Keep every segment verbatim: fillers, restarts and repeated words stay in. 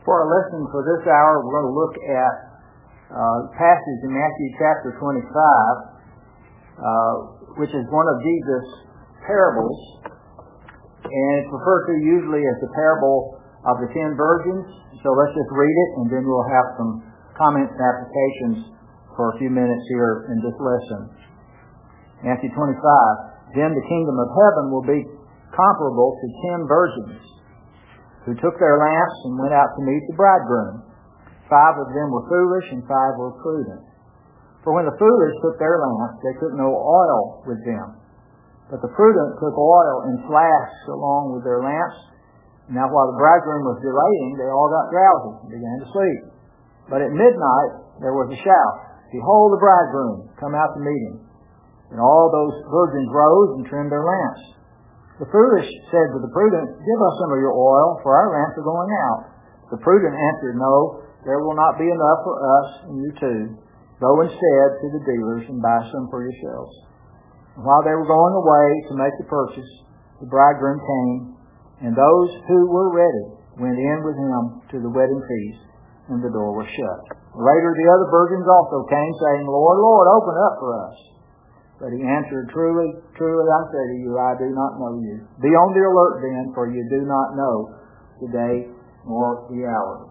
For our lesson for this hour, we're going to look at uh, a passage in Matthew chapter twenty-five, uh, which is one of Jesus' parables, and it's referred to usually as the parable of the ten virgins. So let's just read it, and then we'll have some comments and applications for a few minutes here in this lesson. Matthew twenty-five, then the kingdom of heaven will be comparable to ten virgins who took their lamps and went out to meet the bridegroom. Five of them were foolish and five were prudent. For when the foolish took their lamps, they took no oil with them. But the prudent took oil in flasks along with their lamps. Now while the bridegroom was delaying, they all got drowsy and began to sleep. But at midnight there was a shout, "Behold, the bridegroom, come out to meet him." And all those virgins rose and trimmed their lamps. The foolish said to the prudent, "Give us some of your oil, for our lamps are going out." The prudent answered, "No, there will not be enough for us and you too. Go instead to the dealers and buy some for yourselves." And while they were going away to make the purchase, the bridegroom came, and those who were ready went in with him to the wedding feast, and the door was shut. Later the other virgins also came, saying, "Lord, Lord, open up for us." But he answered, "Truly, truly, I say to you, I do not know you. Be on the alert then, for you do not know the day nor the hour."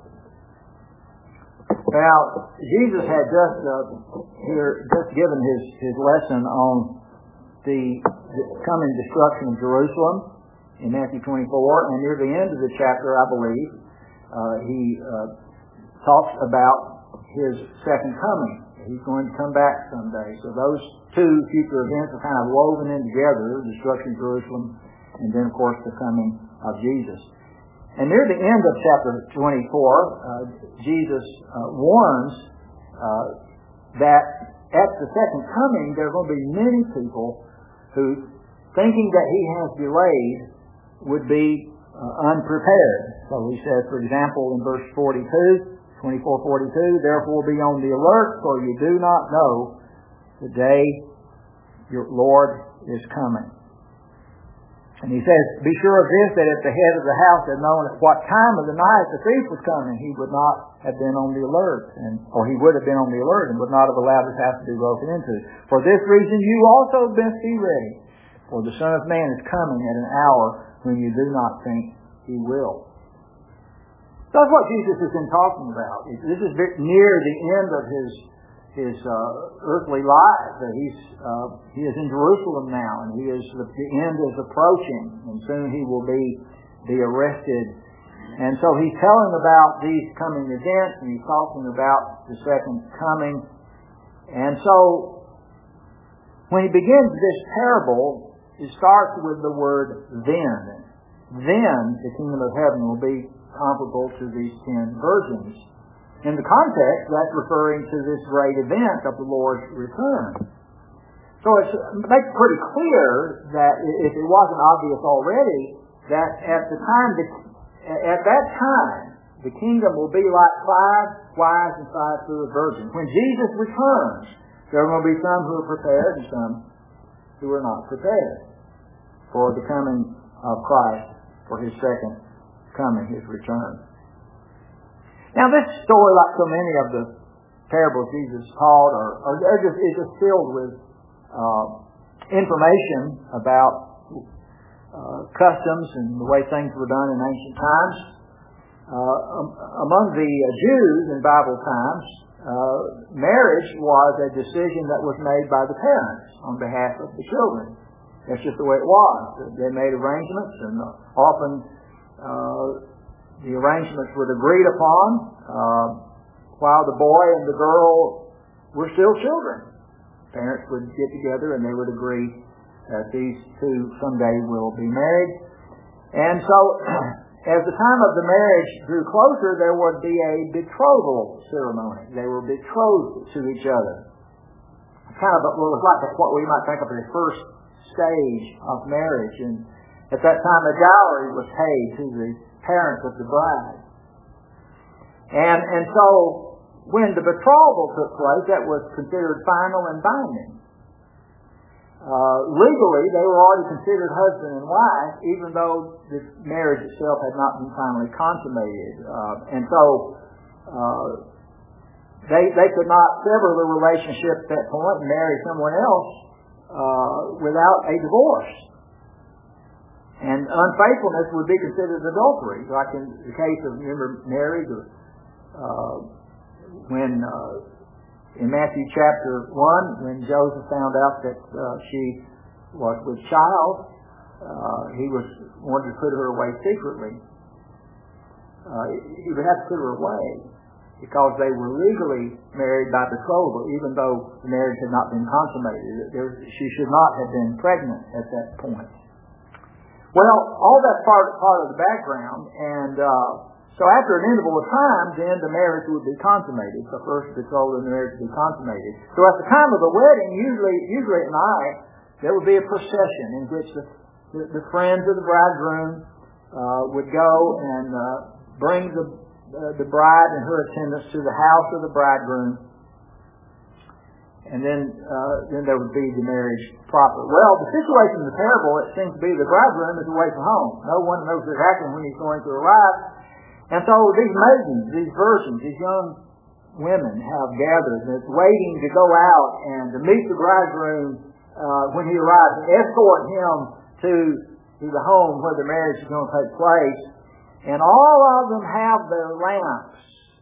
Now, Jesus had just uh, here just given his, his lesson on the, the coming destruction of Jerusalem in Matthew twenty-four, and near the end of the chapter, I believe, uh, he uh, talks about his second coming. He's going to come back someday. So those two future events are kind of woven in together, the destruction of Jerusalem, and then, of course, the coming of Jesus. And near the end of chapter twenty-four, uh, Jesus uh, warns uh, that at the second coming, there are going to be many people who, thinking that he has delayed, would be uh, unprepared. So he says, for example, in verse forty-two, twenty-four forty-two, "Therefore be on the alert, for you do not know the day your Lord is coming." And he says, "Be sure of this, that if the head of the house had known at what time of the night the thief was coming, he would not have been on the alert, and or he would have been on the alert and would not have allowed his house to be broken into. For this reason you also best be ready, for the Son of Man is coming at an hour when you do not think he will." That's what Jesus has been talking about. This is near the end of his his uh, earthly life. He's uh, he is in Jerusalem now, and he is the, the end is approaching, and soon he will be be arrested. And so he's telling about these coming events, and he's talking about the second coming. And so when he begins this parable, it starts with the word "then." Then the kingdom of heaven will be comparable to these ten virgins. In the context, that's referring to this great event of the Lord's return. So it's, it makes it pretty clear that if it wasn't obvious already, that at the time, at that time, the kingdom will be like five wise and five foolish virgins. When Jesus returns, there are going to be some who are prepared and some who are not prepared for the coming of Christ, for his second coming, his return. Now this story, like so many of the parables Jesus taught, are, are, are just, is just filled with uh, information about uh, customs and the way things were done in ancient times. Uh, um, among the uh, Jews in Bible times, uh, marriage was a decision that was made by the parents on behalf of the children. That's just the way it was. They made arrangements, and often Uh, the arrangements were agreed upon uh, while the boy and the girl were still children. Parents would get together and they would agree that these two someday will be married. And so as the time of the marriage drew closer, there would be a betrothal ceremony. They were betrothed to each other. Kind of well, it was like what we might think of as the first stage of marriage. And at that time, a dowry was paid to the parents of the bride. And and so, when the betrothal took place, that was considered final and binding. uh, legally they were already considered husband and wife, even though the marriage itself had not been finally consummated. Uh, and so uh, they they could not sever the relationship at that point and marry someone else uh, without a divorce. And unfaithfulness would be considered adultery, like in the case of, remember, Mary, uh, when uh, in Matthew chapter one, when Joseph found out that uh, she was with child, uh, he was wanted to put her away secretly. Uh, he would have to put her away because they were legally married by betrothal, even though the marriage had not been consummated. There, she should not have been pregnant at that point. Well, all that's part, part of the background, and uh, so after an interval of time, then the marriage would be consummated. So first betrothal and the marriage would be consummated. So at the time of the wedding, usually usually at night, there would be a procession in which the, the, the friends of the bridegroom uh, would go and uh, bring the, uh, the bride and her attendants to the house of the bridegroom. And then uh, then there would be the marriage proper. Well, the situation in the parable, it seems to be the bridegroom is away from home. No one knows exactly when he's going to arrive. And so these maidens, these virgins, these young women have gathered and it's waiting to go out and to meet the bridegroom uh, when he arrives and escort him to, to the home where the marriage is going to take place. And all of them have their lamps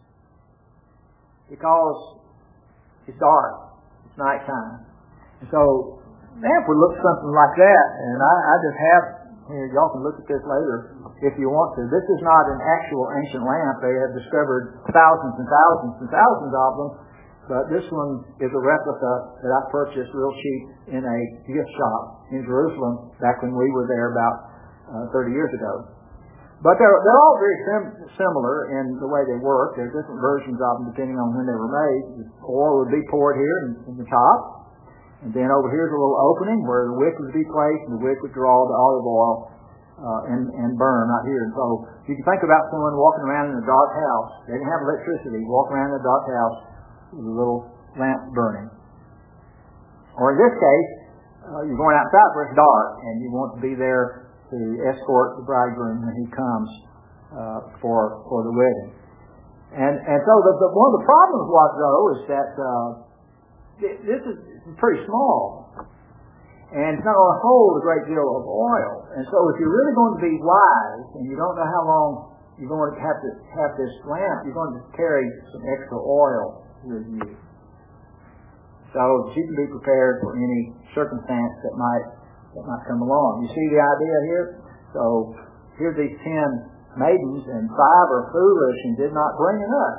because it's dark. It's nighttime. And so lamp would look something like that. And I, I just have here, y'all can look at this later if you want to. This is not an actual ancient lamp. They have discovered thousands and thousands and thousands of them. But this one is a replica that I purchased real cheap in a gift shop in Jerusalem back when we were there about uh, thirty years ago. But they're, they're all very sim- similar in the way they work. There's different versions of them depending on when they were made. The oil would be poured here in, in the top. And then over here is a little opening where the wick would be placed, and the wick would draw the olive oil uh, and, and burn right here. And so you can think about someone walking around in a dark house. They didn't have electricity. Walking around in a dark house with a little lamp burning. Or in this case, uh, you're going outside where it's dark, and you want to be there to escort the bridegroom when he comes uh, for for the wedding. And and so the, the, one of the problems was, though, is that uh, this is pretty small, and it's not going to hold a great deal of oil. And so if you're really going to be wise, and you don't know how long you're going to have to have this lamp, you're going to carry some extra oil with you, so that you can be prepared for any circumstance that might that might come along. You see the idea here? So here are these ten maidens, and five are foolish and did not bring enough.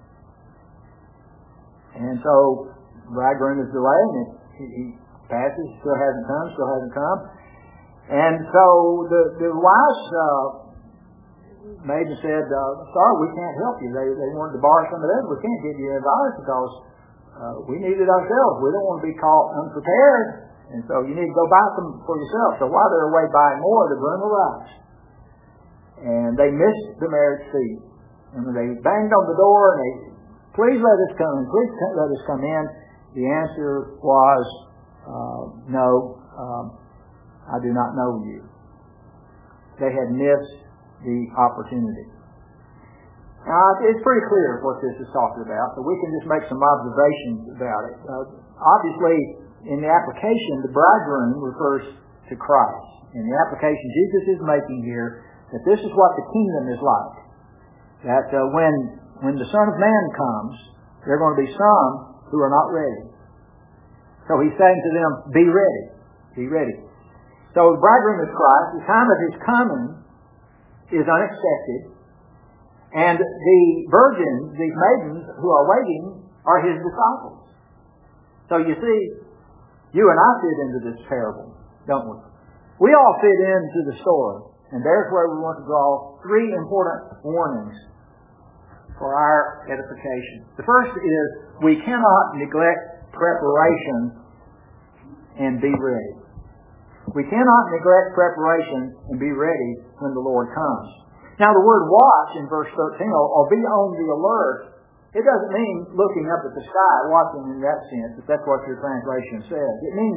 And so the bridegroom is delaying it. He, he passes, still hasn't come, still hasn't come. And so the, the wise uh, maiden said, uh, sorry, we can't help you. They, they wanted to borrow some of that. We can't give you advice because uh, we need it ourselves. We don't want to be caught unprepared. And so you need to go buy some for yourself. So while they're away buying more, the groom arrives. And they missed the marriage feast. And when they banged on the door and they, please let us come in, please let us come in, the answer was, uh, no, um, I do not know you. They had missed the opportunity. Now, it's pretty clear what this is talking about, so we can just make some observations about it. Uh, obviously, in the application, the bridegroom refers to Christ. In the application Jesus is making here, that this is what the kingdom is like. That uh, when when the Son of Man comes, there are going to be some who are not ready. So he's saying to them, be ready. Be ready. So the bridegroom is Christ. The time of his coming is unexpected. And the virgins, these maidens who are waiting, are his disciples. So you see, you and I fit into this parable, don't we? We all fit into the story. And there's where we want to draw three important warnings for our edification. The first is we cannot neglect preparation and be ready. We cannot neglect preparation and be ready when the Lord comes. Now the word watch in verse thirteen, or be on the alert, it doesn't mean looking up at the sky, watching in that sense, if that's what your translation says. It means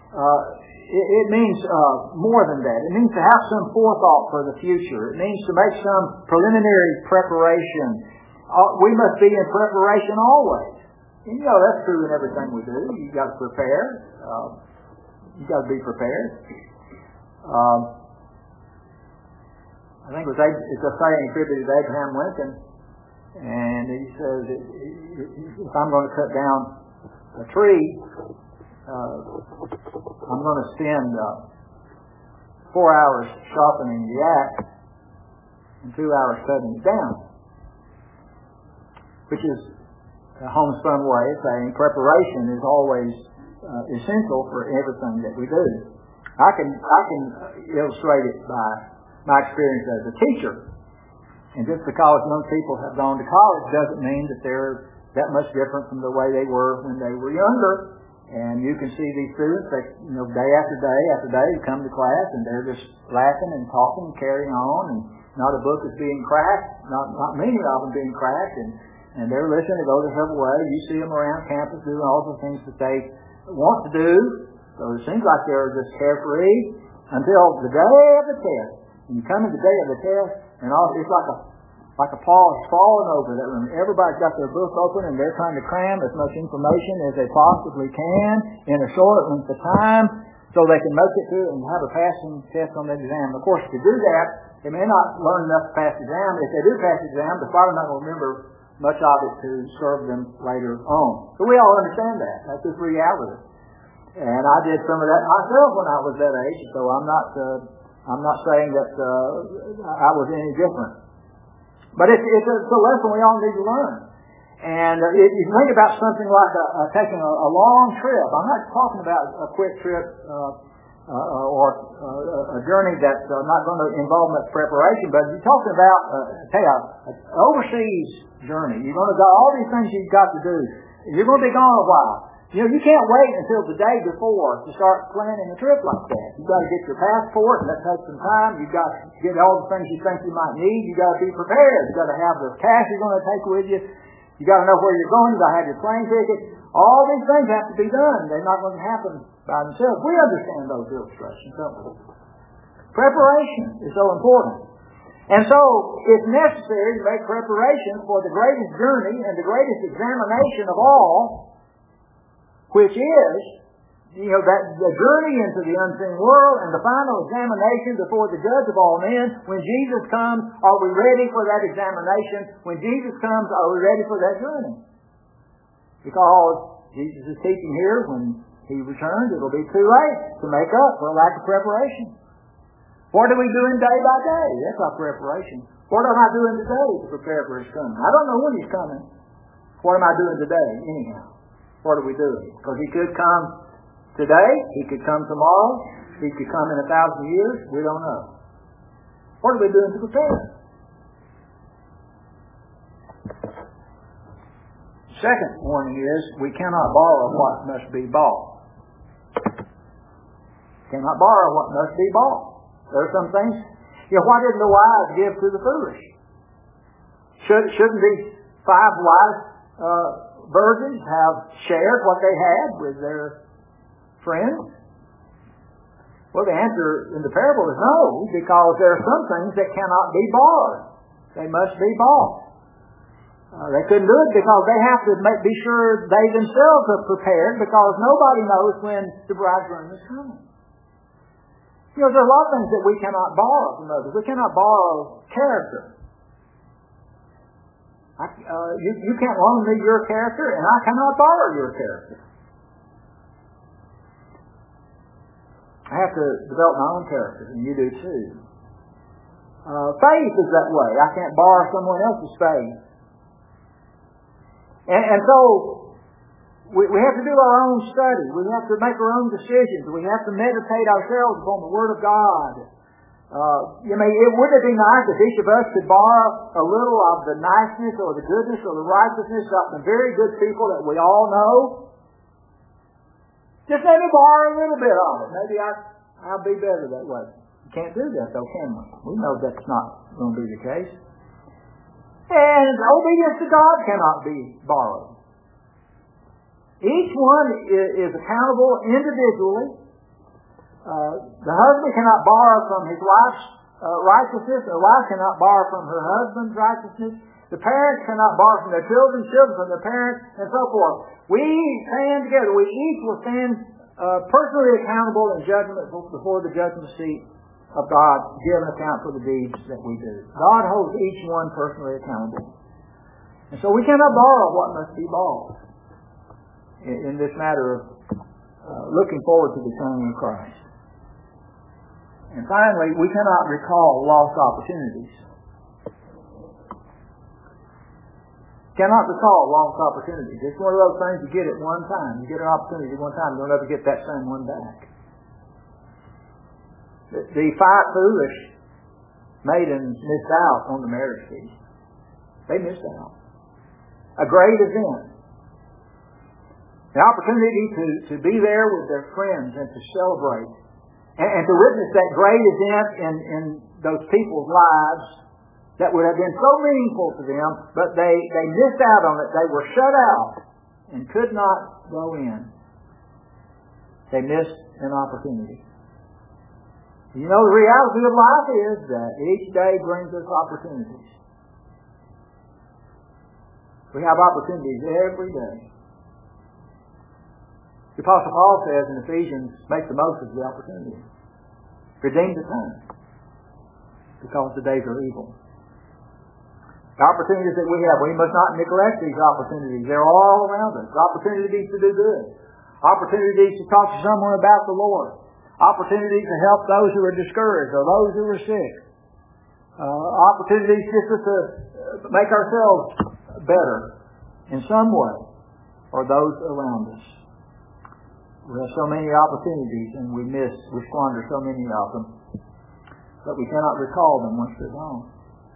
uh, it, it means uh, more than that. It means to have some forethought for the future. It means to make some preliminary preparation. Uh, we must be in preparation always. And you know, that's true in everything we do. You've got to prepare. Uh, you've got to be prepared. Um, I think it was a, it's a saying attributed to Abraham Lincoln, and he says, if I'm going to cut down a tree, uh, I'm going to spend uh, four hours sharpening the axe and two hours cutting it down, which is a homespun way of saying preparation is always uh, essential for everything that we do. I can I can illustrate it by my experience as a teacher. And just because young people have gone to college doesn't mean that they're that much different from the way they were when they were younger. And you can see these students that, you know, day after day after day come to class and they're just laughing and talking and carrying on, and not a book is being cracked, not not many of them being cracked, and, and they're listening to go their several way. You see them around campus doing all the things that they want to do. So it seems like they're just carefree until the day of the test. And you come in the day of the test, and all it's like a like a pall is falling over that room. Everybody's got their book open, and they're trying to cram as much information as they possibly can in a short length of time, so they can make it through and have a passing test on the exam. Of course, to do that, they may not learn enough to pass the exam. If they do pass the exam, they're probably not going to remember much of it to serve them later on. So we all understand that. That's just reality. And I did some of that myself when I was that age, so I'm not. Uh, I'm not saying that uh, I was any different. But it's, it's, a, it's a lesson we all need to learn. And uh, if you think about something like a, a, taking a, a long trip, I'm not talking about a quick trip uh, uh, or uh, a journey that's uh, not going to involve much preparation, but you're talking about, uh, say, an overseas journey. You're going to do all these things you've got to do. You're going to be gone a while. You know, you can't wait until the day before to start planning a trip like that. You've got to get your passport, and that takes some time. You've got to get all the things you think you might need. You've got to be prepared. You've got to have the cash you're going to take with you. You've got to know where you're going. You've got to have your plane ticket. All these things have to be done. They're not going to happen by themselves. We understand those illustrations, don't we? Preparation is so important. And so, it's necessary to make preparation for the greatest journey and the greatest examination of all, which is, you know, that the journey into the unseen world and the final examination before the judge of all men. When Jesus comes, are we ready for that examination? When Jesus comes, are we ready for that journey? Because Jesus is teaching here, when He returns, it'll be too late to make up for a lack of preparation. What are we doing day by day? That's our preparation. What am I doing today to prepare for His coming? I don't know when He's coming. What am I doing today, anyhow? What are we doing? Because He could come today, He could come tomorrow, He could come in a thousand years, we don't know. What are we doing to prepare? Second warning is, we cannot borrow what must be bought. Cannot borrow what must be bought. There are some things, you know, why didn't the wise give to the foolish? Should, shouldn't these five wise uh, virgins have shared what they had with their friends? Well, the answer in the parable is no, because there are some things that cannot be borrowed. They must be bought. Uh, they couldn't do it because they have to make, be sure they themselves are prepared, because nobody knows when the bridegroom is coming. You know, there are a lot of things that we cannot borrow from others. We cannot borrow character. I, uh, you, you can't loan me your character, and I cannot borrow your character. I have to develop my own character, and you do too. Uh, faith is that way. I can't borrow someone else's faith. And, and so, we, we have to do our own study. We have to make our own decisions. We have to meditate ourselves upon the Word of God. Uh, you know, it wouldn't it be nice if each of us could borrow a little of the niceness or the goodness or the righteousness of some very good people that we all know? Just let me borrow a little bit of it. Maybe I, I'll be better that way. You can't do that, though, can we? We know that's not going to be the case. And obedience to God cannot be borrowed. Each one is accountable individually uh, the husband cannot borrow from his wife's uh, righteousness. The wife cannot borrow from her husband's righteousness. The parents cannot borrow from their children, children from their parents, and so forth. We stand together. We each will stand uh, personally accountable in judgment before the judgment seat of God, give an account for the deeds that we do. God holds each one personally accountable. And so we cannot borrow what must be borrowed in, in this matter of uh, looking forward to the coming of Christ. And finally, we cannot recall lost opportunities. Cannot recall lost opportunities. It's one of those things you get at one time. You get an opportunity at one time, you'll never get that same one back. The, the five foolish maidens missed out on the marriage feast. They missed out. A great event. The opportunity to, to be there with their friends and to celebrate. And, and to witness that great event in, in those people's lives that would have been so meaningful to them, but they, they missed out on it. They were shut out and could not go in. They missed an opportunity. You know, the reality of life is that each day brings us opportunities. We have opportunities every day. The Apostle Paul says in Ephesians, make the most of the opportunity. Redeem the time. Because the days are evil. The opportunities that we have, we must not neglect these opportunities. They're all around us. Opportunities to do good. Opportunities to talk to someone about the Lord. Opportunities to help those who are discouraged or those who are sick. Uh, opportunities just to make ourselves better in some way, or those around us. We have so many opportunities and we miss, we squander so many of them, but we cannot recall them once they're gone.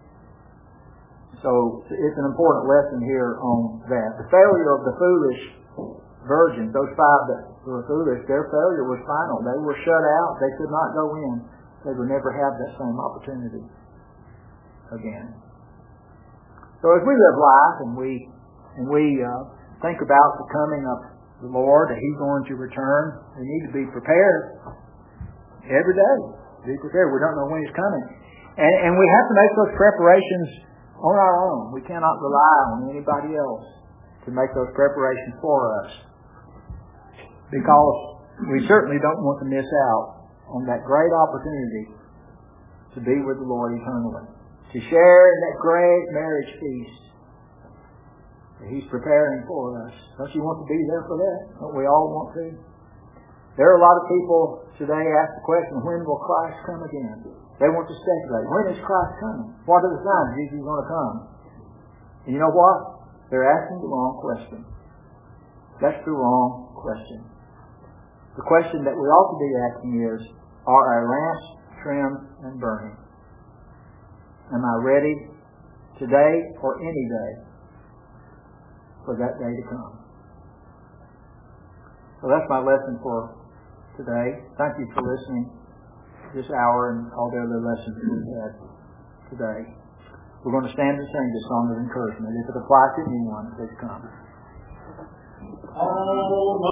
So it's an important lesson here on that. The failure of the foolish virgins, those five that were foolish, their failure was final. They were shut out. They could not go in. They would never have that same opportunity again. So as we live life and we and we uh, think about the coming of the Lord, that He's going to return, we need to be prepared every day. Be prepared. We don't know when He's coming. And, and we have to make those preparations on our own. We cannot rely on anybody else to make those preparations for us. Because we certainly don't want to miss out on that great opportunity to be with the Lord eternally. To share in that great marriage feast that He's preparing for us. Don't you want to be there for that? Don't we all want to? There are a lot of people today ask the question, when will Christ come again? They want to speculate. When is Christ coming? What are the signs Jesus is going to come? And you know what? They're asking the wrong question. That's the wrong question. The question that we ought to be asking is, are our lamps trimmed and burning? Am I ready today or any day for that day to come? So that's my lesson for today. Thank you for listening this hour and all the other lessons we've had today. We're going to stand and sing this song of encouragement. If it applies to anyone, please come.